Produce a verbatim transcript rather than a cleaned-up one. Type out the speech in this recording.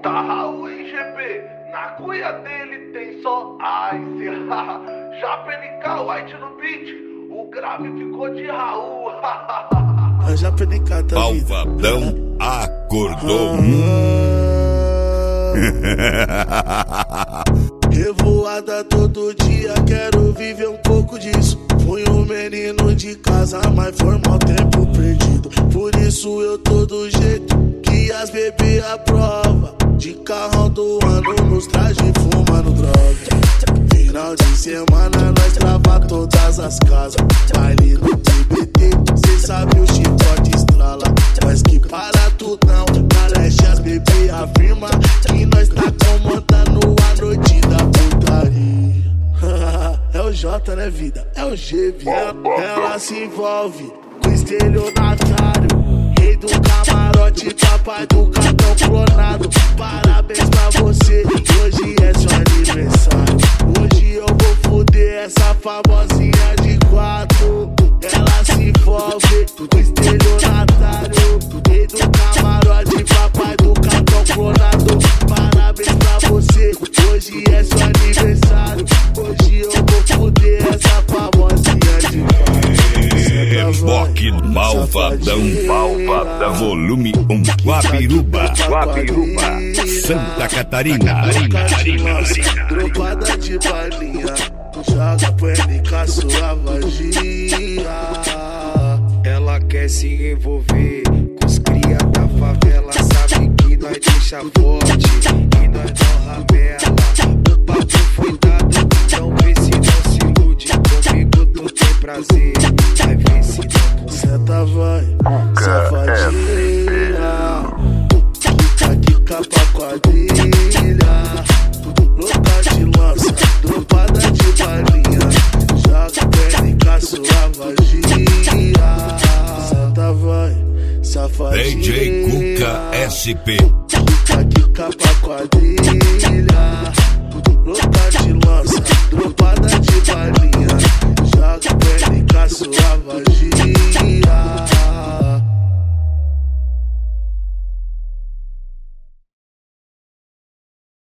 Tá Raul em G P, na cuia dele tem só Ice. Já P N K White no beat, o grave ficou de Raul. Já P N K tá Malvadão acordou. Revoada todo dia, quero viver um pouco disso. Fui um menino de casa, mas foi mal tempo perdido. Por isso eu tô do jeito que as bebê aprova. De carrão do ano nos traje fumando droga. Final de semana nós trava todas as casas. Baile no T B T, cê sabe o chicote estrala. Mas que para tudo não, na leste as bebê afirma que nós tá comandando a noite da putaria. É o J, né, vida? É o G, vida. Ela se envolve com estelionatário, rei do camarote, papai do cartão clonado. Parabéns pra você, hoje é seu aniversário. Hoje eu vou foder essa famosinha de quatro. Ela se envolve com estelionatário, rei do camarote, papai do cartão clonado. Parabéns pra você, hoje é seu aniversário. Hoje eu vou foder essa famosinha de quatro. Rock Malvadão, Malvadão, volume um, Guabiruba, Guabiruba, Santa Catarina. Dropada de balinha, joga P N K sua vagia. Ela quer se envolver com os cria da favela, sabe que nós deixa forte e nós não ramela. O papo foi dado, então vê se não se ilude. Comigo tu tem prazer, vai ver se não. Senta vai, safadinha, quica, quica pra quadrilha. Louca de lança, dropada de balinha, joga P N K sua vagia. Senta vai, safadinha, D J Cuca S P, quica, quica pra quadrilha. Louca de lança, dropada de balinha, joga P N K sua vagia.